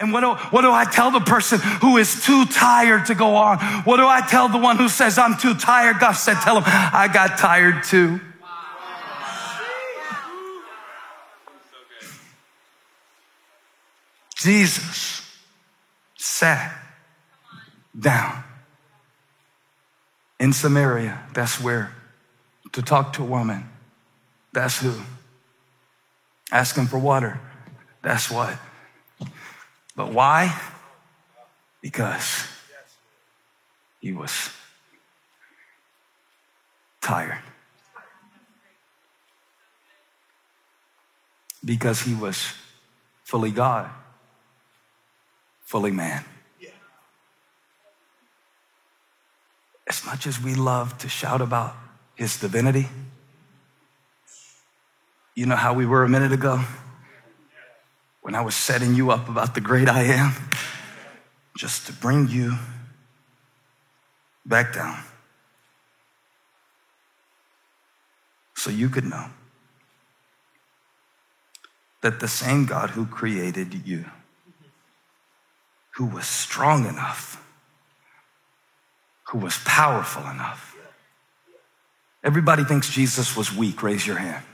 And what do I tell the person who is too tired to go on? What do I tell the one who says, I'm too tired? God said, tell him, I got tired too. Jesus sat down in Samaria. That's where. To talk to a woman. That's who. Asking for water. That's what. But why? Because he was tired. Because he was fully God, fully man. As much as we love to shout about his divinity, you know how we were a minute ago when I was setting you up about the great I am, just to bring you back down so you could know that the same God who created you, who was strong enough, who was powerful enough. Everybody thinks Jesus was weak. Raise your hand.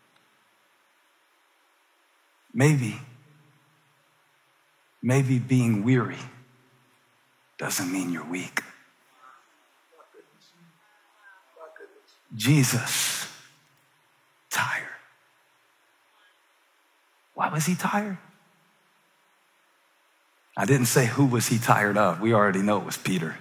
Maybe being weary doesn't mean you're weak. Jesus, tired. Why was he tired? I didn't say who was he tired of. We already know it was Peter.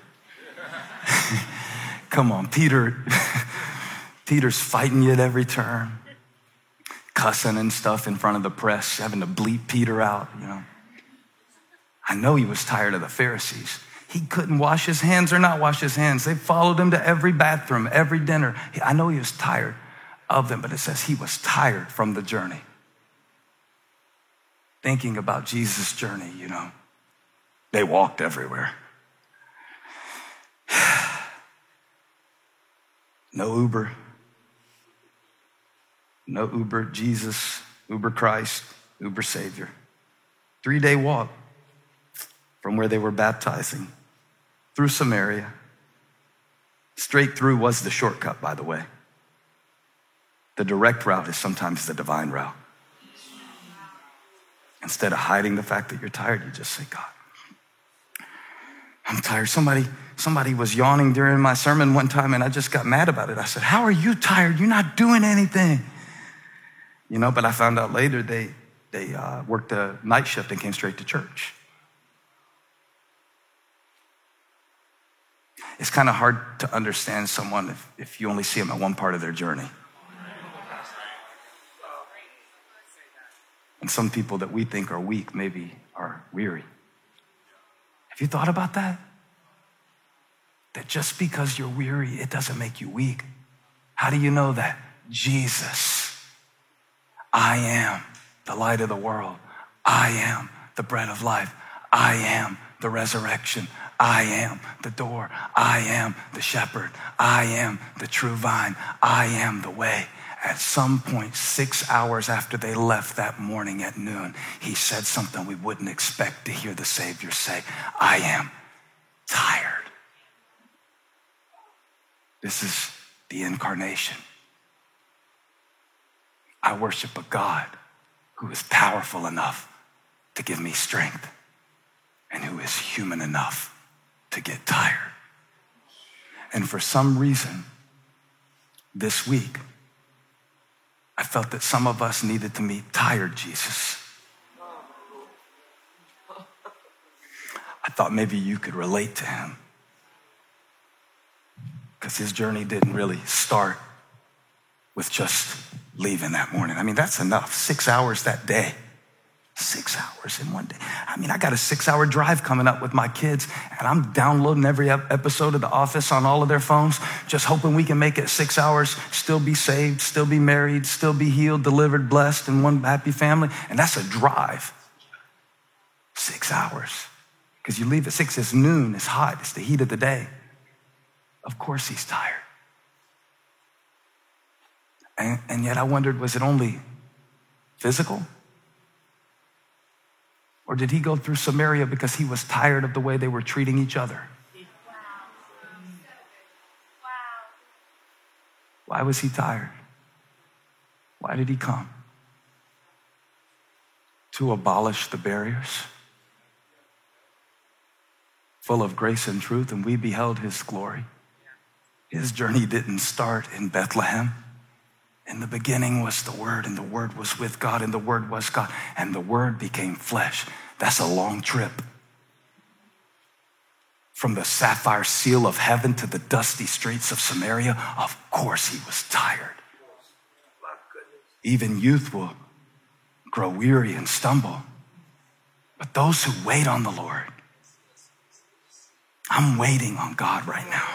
Come on, Peter's fighting you at every turn, cussing and stuff in front of the press, having to bleep Peter out, you know. I know he was tired of the Pharisees. He couldn't wash his hands or not wash his hands. They followed him to every bathroom, every dinner. I know he was tired of them, but it says he was tired from the journey. Thinking about Jesus' journey, you know. They walked everywhere. No Uber. No Uber Jesus, Uber Christ, Uber Savior. 3-day walk from where they were baptizing through Samaria. Straight through was the shortcut, by the way. The direct route is sometimes the divine route. Instead of hiding the fact that you're tired, you just say, God, I'm tired. Somebody was yawning during my sermon one time and I just got mad about it. I said, how are you tired? You're not doing anything. You know, but I found out later they worked a night shift and came straight to church. It's kind of hard to understand someone if you only see them at one part of their journey. And some people that we think are weak maybe are weary. Have you thought about that? That just because you're weary, it doesn't make you weak. How do you know that? Jesus, I am the light of the world. I am the bread of life. I am the resurrection. I am the door. I am the shepherd. I am the true vine. I am the way. At some point, 6 hours after they left that morning at noon, he said something we wouldn't expect to hear the Savior say. I am tired. This is the incarnation. I worship a God who is powerful enough to give me strength and who is human enough to get tired. And for some reason, this week, I felt that some of us needed to meet tired Jesus. I thought maybe you could relate to him because his journey didn't really start with just leaving that morning. I mean, that's enough. 6 hours that day. 6 hours in one day. I mean, I got a 6-hour drive coming up with my kids, and I'm downloading every episode of The Office on all of their phones, just hoping we can make it 6 hours, still be saved, still be married, still be healed, delivered, blessed, and one happy family. And that's a drive. 6 hours. Because you leave at 6, it's noon, it's hot, it's the heat of the day. Of course he's tired. And yet I wondered, was it only physical? Or did he go through Samaria because he was tired of the way they were treating each other? Why was he tired? Why did he come? To abolish the barriers, full of grace and truth, and we beheld his glory. His journey didn't start in Bethlehem. In the beginning was the Word, and the Word was with God, and the Word was God, and the Word became flesh. That's a long trip. From the sapphire seal of heaven to the dusty streets of Samaria, of course he was tired. Even youth will grow weary and stumble. But those who wait on the Lord, I'm waiting on God right now.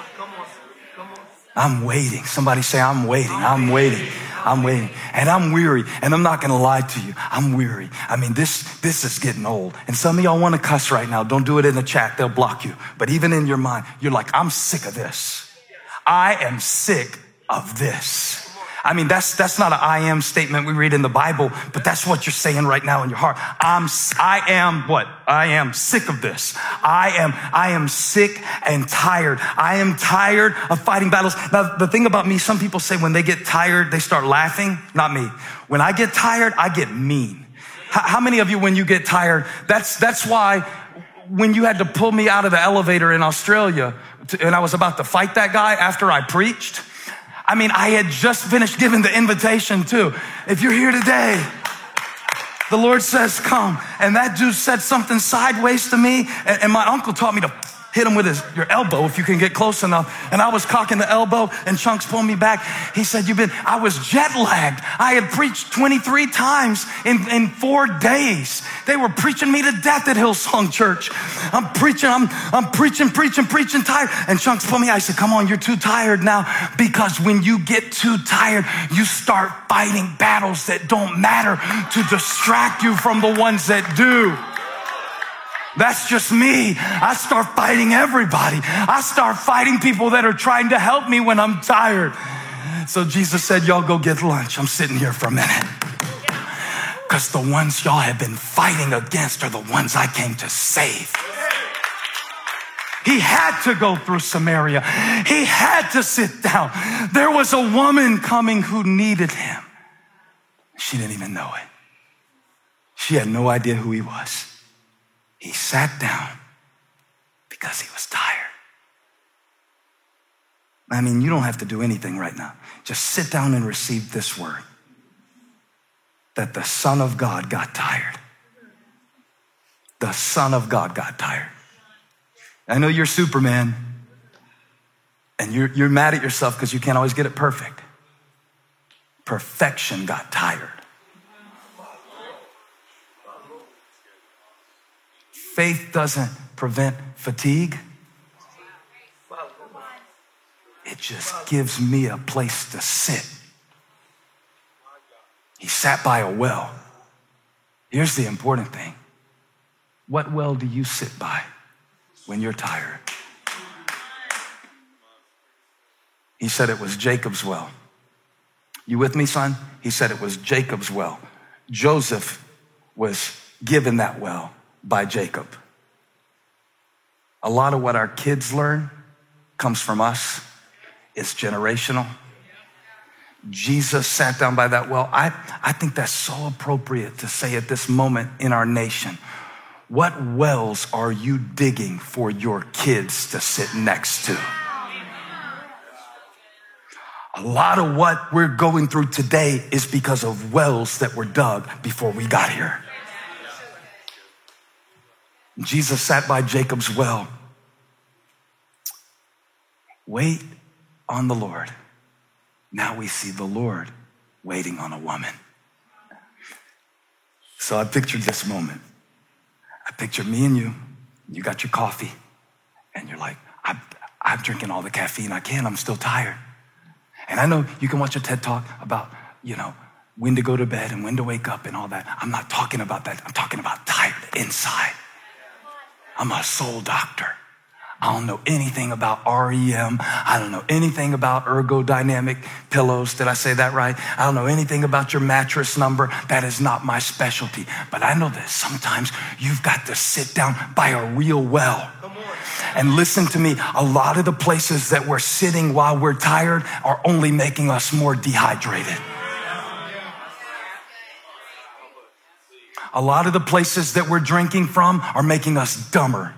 I'm waiting. Somebody say, I'm waiting. I'm waiting. I'm waiting. And I'm weary. And I'm not going to lie to you. I'm weary. I mean, this is getting old. And some of y'all want to cuss right now. Don't do it in the chat. They'll block you. But even in your mind, you're like, I'm sick of this. I am sick of this. I mean, that's not an I am statement we read in the Bible, but that's what you're saying right now in your heart. I am what? I am sick of this. I am sick and tired. I am tired of fighting battles. Now, the thing about me, some people say when they get tired, they start laughing. Not me. When I get tired, I get mean. How many of you, when you get tired, that's why when you had to pull me out of the elevator in Australia and I was about to fight that guy after I preached, I mean, I had just finished giving the invitation too. If you're here today, the Lord says, come. And that dude said something sideways to me. And my uncle taught me to hit him with your elbow if you can get close enough. And I was cocking the elbow and Chunks pulled me back. He said, I was jet lagged. I had preached 23 times in 4 days. They were preaching me to death at Hillsong Church. I'm preaching tired. And Chunks pulled me. I said, come on, you're too tired now. Because when you get too tired, you start fighting battles that don't matter to distract you from the ones that do. That's just me. I start fighting everybody. I start fighting people that are trying to help me when I'm tired. So Jesus said, y'all go get lunch. I'm sitting here for a minute. Because the ones y'all have been fighting against are the ones I came to save. He had to go through Samaria. He had to sit down. There was a woman coming who needed him. She didn't even know it. She had no idea who he was. He sat down because he was tired. I mean, you don't have to do anything right now. Just sit down and receive this word. That the Son of God got tired. The Son of God got tired. I know you're Superman. And you're mad at yourself because you can't always get it perfect. Perfection got tired. Faith doesn't prevent fatigue. It just gives me a place to sit. He sat by a well. Here's the important thing. What well do you sit by when you're tired? He said it was Jacob's well. You with me, son? He said it was Jacob's well. Joseph was given that well by Jacob. A lot of what our kids learn comes from us. It's generational. Jesus sat down by that well. I think that's so appropriate to say at this moment in our nation. What wells are you digging for your kids to sit next to? A lot of what we're going through today is because of wells that were dug before we got here. Jesus sat by Jacob's well. Wait on the Lord. Now we see the Lord waiting on a woman. So I pictured this moment. I picture me and you. You got your coffee. And you're like, I'm drinking all the caffeine I can. I'm still tired. And I know you can watch a TED Talk about, when to go to bed and when to wake up and all that. I'm not talking about that. I'm talking about tired inside. I'm a soul doctor. I don't know anything about REM. I don't know anything about ergodynamic pillows. Did I say that right? I don't know anything about your mattress number. That is not my specialty. But I know that sometimes you've got to sit down by a real well. And listen to me, a lot of the places that we're sitting while we're tired are only making us more dehydrated. A lot of the places that we're drinking from are making us dumber,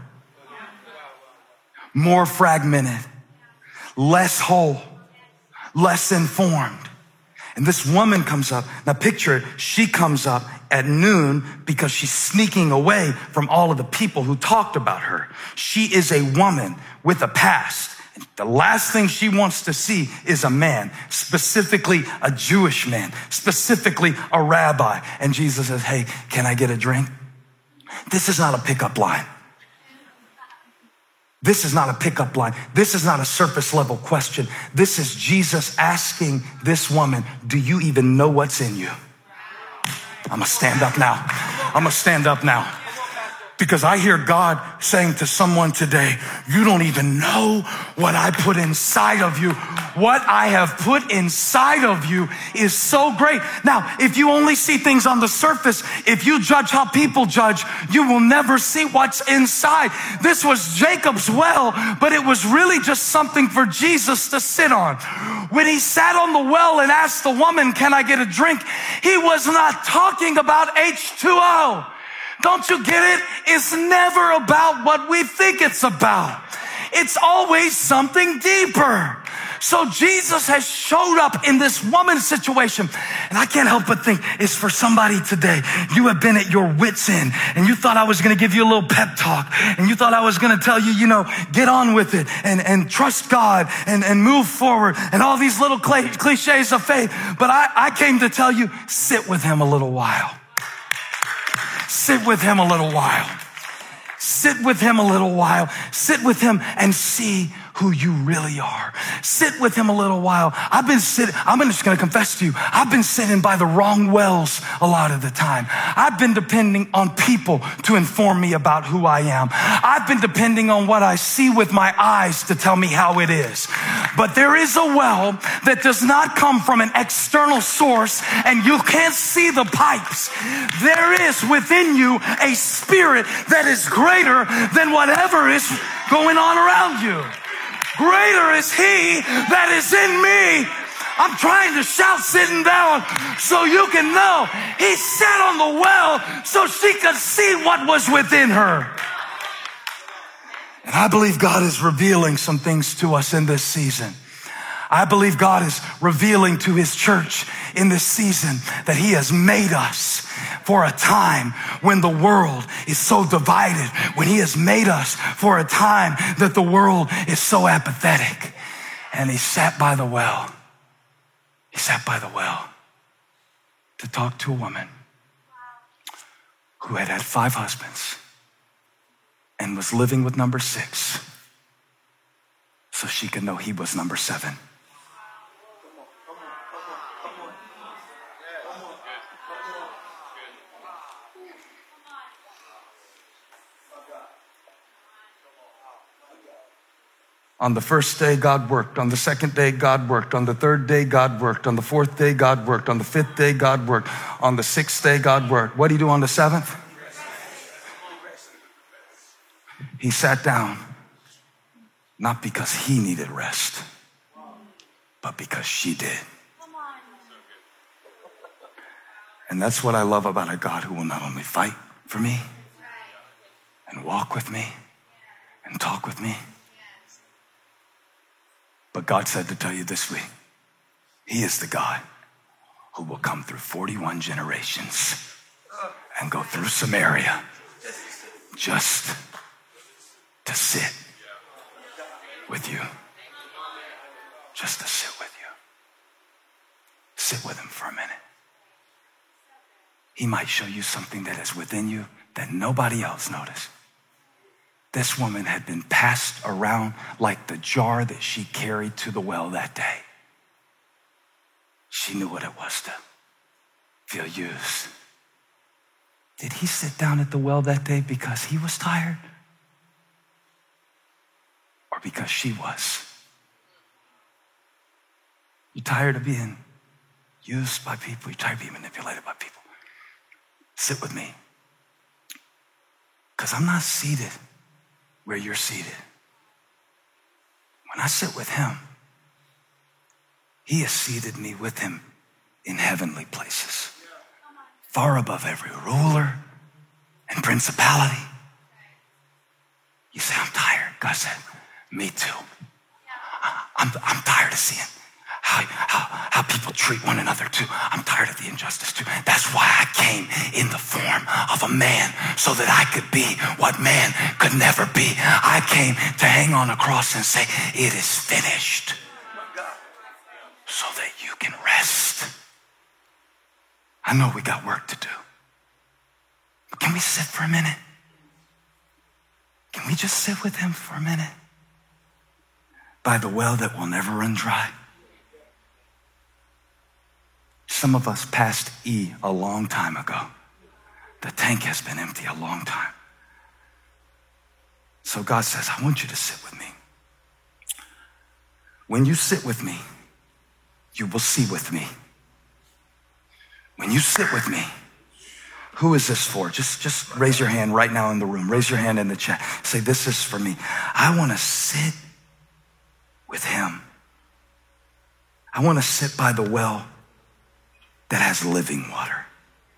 more fragmented, less whole, less informed. And this woman comes up. Now picture it, she comes up at noon because she's sneaking away from all of the people who talked about her. She is a woman with a past. The last thing she wants to see is a man, specifically a Jewish man, specifically a rabbi. And Jesus says, hey, can I get a drink? This is not a pickup line. This is not a pickup line. This is not a surface level question. This is Jesus asking this woman, do you even know what's in you? I'm gonna stand up now. I'm gonna stand up now. Because I hear God saying to someone today, you don't even know what I put inside of you. What I have put inside of you is so great. Now, if you only see things on the surface, if you judge how people judge, you will never see what's inside. This was Jacob's well, but it was really just something for Jesus to sit on. When he sat on the well and asked the woman, can I get a drink? He was not talking about H2O. Don't you get it? It's never about what we think it's about. It's always something deeper. So Jesus has showed up in this woman's situation. And I can't help but think it's for somebody today. You have been at your wit's end and you thought I was going to give you a little pep talk and you thought I was going to tell you, get on with it and trust God and move forward and all these little cliches of faith. But I came to tell you, sit with him a little while. Sit with him a little while. Sit with him a little while. Sit with him and see who you really are. Sit with him a little while. I'm just going to confess to you, I've been sitting by the wrong wells a lot of the time. I've been depending on people to inform me about who I am. I've been depending on what I see with my eyes to tell me how it is. But there is a well that does not come from an external source and you can't see the pipes. There is within you a spirit that is greater than whatever is going on around you. Greater is he that is in me. I'm trying to shout sitting down so you can know. He sat on the well so she could see what was within her. And I believe God is revealing some things to us in this season. I believe God is revealing to his church in this season that he has made us for a time when the world is so divided, when he has made us for a time that the world is so apathetic. And he sat by the well. He sat by the well to talk to a woman who had had 5 husbands and was living with number 6 so she could know he was number 7. On the first day, God worked. On the second day, God worked. On the third day, God worked. On the fourth day, God worked. On the fifth day, God worked. On the sixth day, God worked. What did he do on the 7th? He sat down, not because he needed rest, but because she did. And that's what I love about a God who will not only fight for me and walk with me and talk with me, but God said to tell you this week, he is the God who will come through 41 generations and go through Samaria just to sit with you. Just to sit with you. Sit with him for a minute. He might show you something that is within you that nobody else noticed. This woman had been passed around like the jar that she carried to the well that day. She knew what it was to feel used. Did he sit down at the well that day because he was tired? because she was. You're tired of being used by people. You're tired of being manipulated by people. Sit with me. Because I'm not seated where you're seated. When I sit with him, he has seated me with him in heavenly places, far above every ruler and principality. You say, I'm tired. God said, me too. I'm tired of seeing how people treat one another too. I'm tired of the injustice too. That's why I came in the form of a man, so that I could be what man could never be. I came to hang on a cross and say, it is finished, so that you can rest. I know we got work to do, but can we sit for a minute? Can we just sit with him for a minute? By the well that will never run dry. Some of us passed E a long time ago. The tank has been empty a long time. So God says, I want you to sit with me. When you sit with me, you will see with me. When you sit with me, who is this for? Just raise your hand right now in the room. Raise your hand in the chat. Say, this is for me. I want to sit with him. I want to sit by the well that has living water.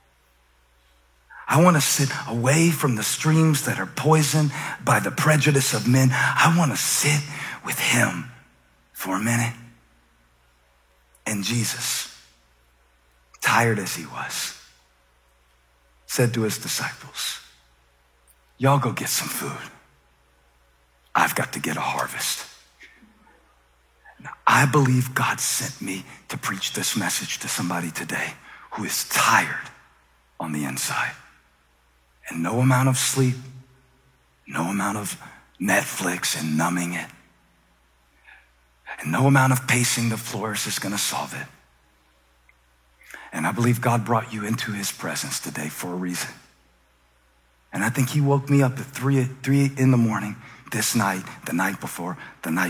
I want to sit away from the streams that are poisoned by the prejudice of men. I want to sit with him for a minute. And Jesus, tired as he was, said to his disciples, y'all go get some food. I've got to get a harvest. Now, I believe God sent me to preach this message to somebody today who is tired on the inside. And no amount of sleep, no amount of Netflix and numbing it, and no amount of pacing the floors is going to solve it. And I believe God brought you into his presence today for a reason. And I think he woke me up at 3 in the morning this night, the night before,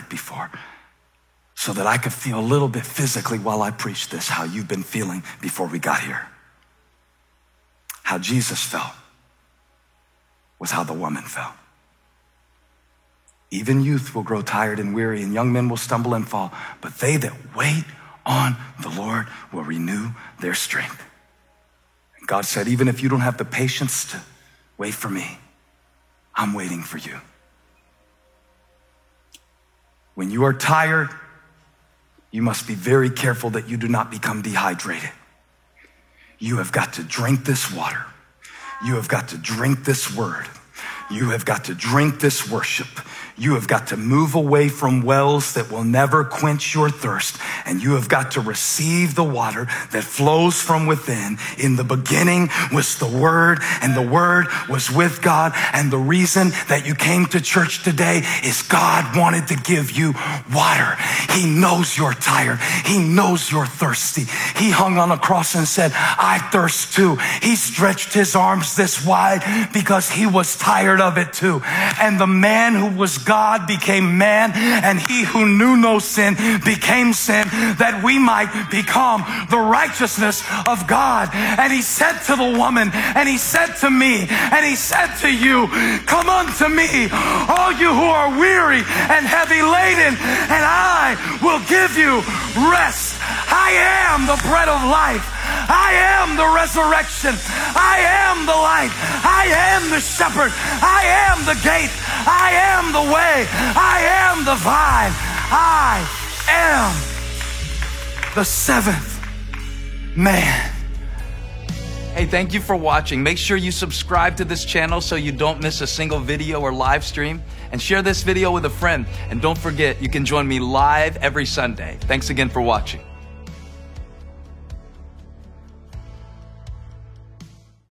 so that I could feel a little bit physically while I preach this, how you've been feeling before we got here. How Jesus felt was how the woman felt. Even youth will grow tired and weary, and young men will stumble and fall, but they that wait on the Lord will renew their strength. And God said, even if you don't have the patience to wait for me, I'm waiting for you. When you are tired, you must be very careful that you do not become dehydrated. You have got to drink this water. You have got to drink this word. You have got to drink this worship. You have got to move away from wells that will never quench your thirst. And you have got to receive the water that flows from within. In the beginning was the Word, and the Word was with God. And the reason that you came to church today is God wanted to give you water. He knows you're tired. He knows you're thirsty. He hung on a cross and said, I thirst too. He stretched his arms this wide because he was tired of it too. And the man who was God became man, and he who knew no sin became sin, that we might become the righteousness of God. And he said to the woman, and he said to me, and he said to you, come unto me, all you who are weary and heavy laden, and I will give you rest. I am the bread of life. I am the resurrection. I am the light. I am the shepherd. I am the gate. I am the way. I am the vine. I am the seventh man. Hey, thank you for watching. Make sure you subscribe to this channel so you don't miss a single video or live stream. And share this video with a friend. And don't forget, you can join me live every Sunday. Thanks again for watching.